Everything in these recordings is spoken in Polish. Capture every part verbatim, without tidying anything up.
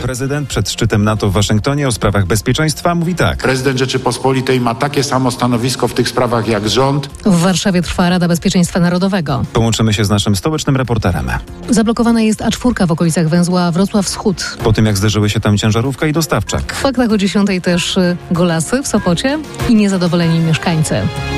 Prezydent przed szczytem NATO w Waszyngtonie o sprawach bezpieczeństwa mówi tak. Prezydent Rzeczypospolitej ma takie samo stanowisko w tych sprawach jak rząd. W Warszawie trwa Rada Bezpieczeństwa Narodowego. Połączymy się z naszym stołecznym reporterem. Zablokowana jest A cztery w okolicach węzła Wrocław Wschód. Po tym, jak zderzyły się tam ciężarówka i dostawczak. W faktach o dziesiątej też y, golasy w Sopocie i niezadowoleni mieszkańcy.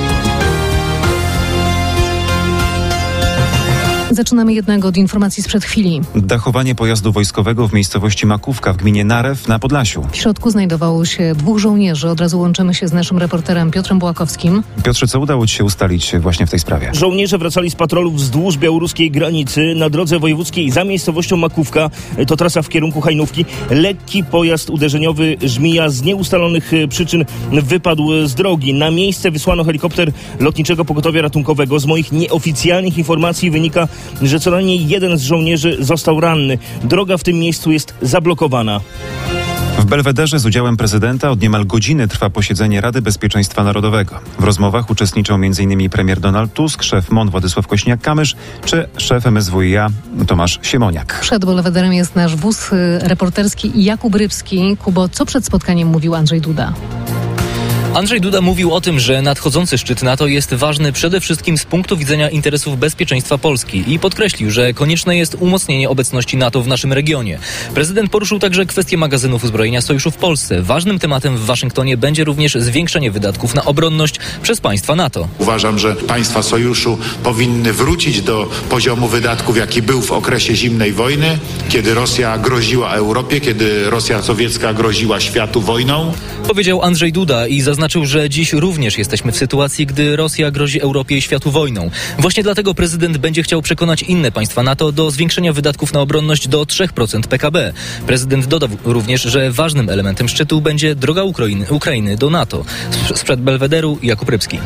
Zaczynamy jednak od informacji sprzed chwili. Dachowanie pojazdu wojskowego w miejscowości Makówka w gminie Narew na Podlasiu. W środku znajdowało się dwóch żołnierzy. Od razu łączymy się z naszym reporterem Piotrem Błakowskim. Piotrze, co udało Ci się ustalić właśnie w tej sprawie? Żołnierze wracali z patrolu wzdłuż białoruskiej granicy. Na drodze wojewódzkiej za miejscowością Makówka, to trasa w kierunku Hajnówki, lekki pojazd uderzeniowy Żmija z nieustalonych przyczyn wypadł z drogi. Na miejsce wysłano helikopter Lotniczego Pogotowia Ratunkowego. Z moich nieoficjalnych informacji wynika, że co najmniej jeden z żołnierzy został ranny. Droga w tym miejscu jest zablokowana. W Belwederze z udziałem prezydenta od niemal godziny trwa posiedzenie Rady Bezpieczeństwa Narodowego. W rozmowach uczestniczą m in premier Donald Tusk, szef M O N Władysław Kośniak-Kamysz czy szef M S W i A Tomasz Siemoniak. Przed Belwederem jest nasz wóz reporterski Jakub Rybski. Kubo, co przed spotkaniem mówił Andrzej Duda? Andrzej Duda mówił o tym, że nadchodzący szczyt NATO jest ważny przede wszystkim z punktu widzenia interesów bezpieczeństwa Polski i podkreślił, że konieczne jest umocnienie obecności NATO w naszym regionie. Prezydent poruszył także kwestię magazynów uzbrojenia sojuszu w Polsce. Ważnym tematem w Waszyngtonie będzie również zwiększenie wydatków na obronność przez państwa NATO. Uważam, że państwa sojuszu powinny wrócić do poziomu wydatków, jaki był w okresie zimnej wojny, kiedy Rosja groziła Europie, kiedy Rosja sowiecka groziła światu wojną. Powiedział Andrzej Duda i zaznaczył, że dziś również jesteśmy w sytuacji, gdy Rosja grozi Europie i światu wojną. Właśnie dlatego prezydent będzie chciał przekonać inne państwa NATO do zwiększenia wydatków na obronność do trzy procent P K B. Prezydent dodał również, że ważnym elementem szczytu będzie droga Ukrainy, Ukrainy do NATO. Sprzed Belwederu Jakub Rybski.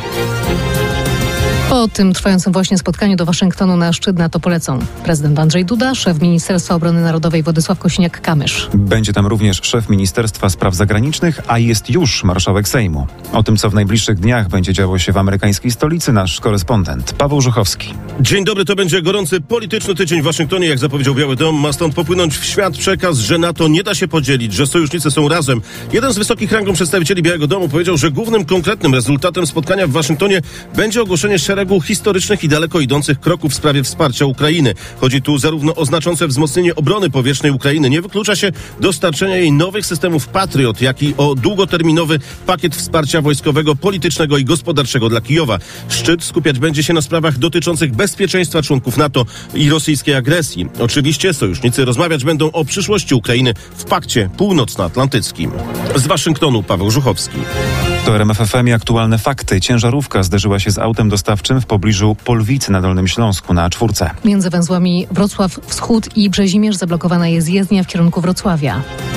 Po tym trwającym właśnie spotkaniu do Waszyngtonu na szczyt NATO polecą prezydent Andrzej Duda, szef Ministerstwa Obrony Narodowej Władysław Kośniak-Kamysz. Będzie tam również szef Ministerstwa Spraw Zagranicznych, a jest już marszałek Sejmu. O tym, co w najbliższych dniach będzie działo się w amerykańskiej stolicy, nasz korespondent Paweł Żuchowski. Dzień dobry, to będzie gorący polityczny tydzień w Waszyngtonie. Jak zapowiedział Biały Dom, ma stąd popłynąć w świat przekaz, że NATO nie da się podzielić, że sojusznicy są razem. Jeden z wysokich rangą przedstawicieli Białego Domu powiedział, że głównym konkretnym rezultatem spotkania w Waszyngtonie będzie ogłoszenie szeregu historycznych i daleko idących kroków w sprawie wsparcia Ukrainy. Chodzi tu zarówno o znaczące wzmocnienie obrony powietrznej Ukrainy. Nie wyklucza się dostarczenia jej nowych systemów Patriot, jak i o długoterminowy pakiet wsparcia wojskowego, politycznego i gospodarczego dla Kijowa. Szczyt skupiać będzie się na sprawach dotyczących bezpieczeństwa członków NATO i rosyjskiej agresji. Oczywiście sojusznicy rozmawiać będą o przyszłości Ukrainy w Pakcie Północnoatlantyckim. Z Waszyngtonu Paweł Żuchowski. To R M F F M i aktualne fakty. Ciężarówka zderzyła się z autem dostawczym w pobliżu Polwicy na Dolnym Śląsku na A cztery. Między węzłami Wrocław Wschód i Brzezimierz zablokowana jest jezdnia w kierunku Wrocławia.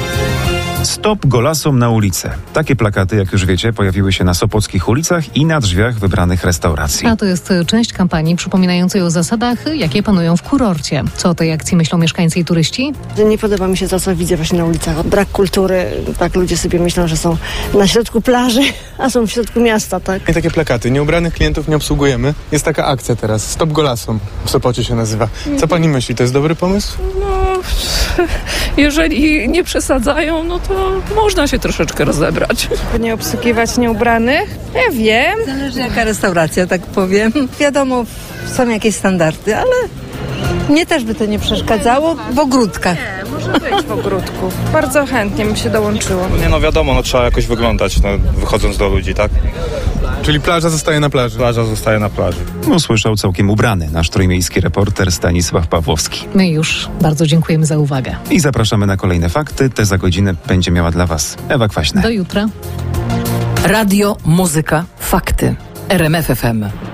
Stop golasom na ulicę. Takie plakaty, jak już wiecie, pojawiły się na sopockich ulicach i na drzwiach wybranych restauracji. A to jest część kampanii przypominającej o zasadach, jakie panują w kurorcie. Co o tej akcji myślą mieszkańcy i turyści? Nie podoba mi się to, co widzę właśnie na ulicach. Brak kultury. Tak ludzie sobie myślą, że są na środku plaży, a są w środku miasta, tak? I takie plakaty. Nieubranych klientów nie obsługujemy. Jest taka akcja teraz. Stop golasom. W Sopocie się nazywa. Co pani myśli? To jest dobry pomysł? No, jeżeli nie przesadzają, no to można się troszeczkę rozebrać. Nie obsługiwać nieubranych? Ja wiem. Zależy jaka restauracja, tak powiem. Wiadomo, są jakieś standardy, ale mnie też by to nie przeszkadzało w ogródkach. Nie, może być w ogródku. Bardzo chętnie bym się dołączyło. Nie no wiadomo, no trzeba jakoś wyglądać, no, wychodząc do ludzi, tak? Czyli plaża zostaje na plaży. Plaża zostaje na plaży. Usłyszał całkiem ubrany nasz trójmiejski reporter Stanisław Pawłowski. My już bardzo dziękujemy za uwagę. I zapraszamy na kolejne fakty. Te za godzinę będzie miała dla Was Ewa Kwaśna. Do jutra. Radio, muzyka, fakty. R M F F M.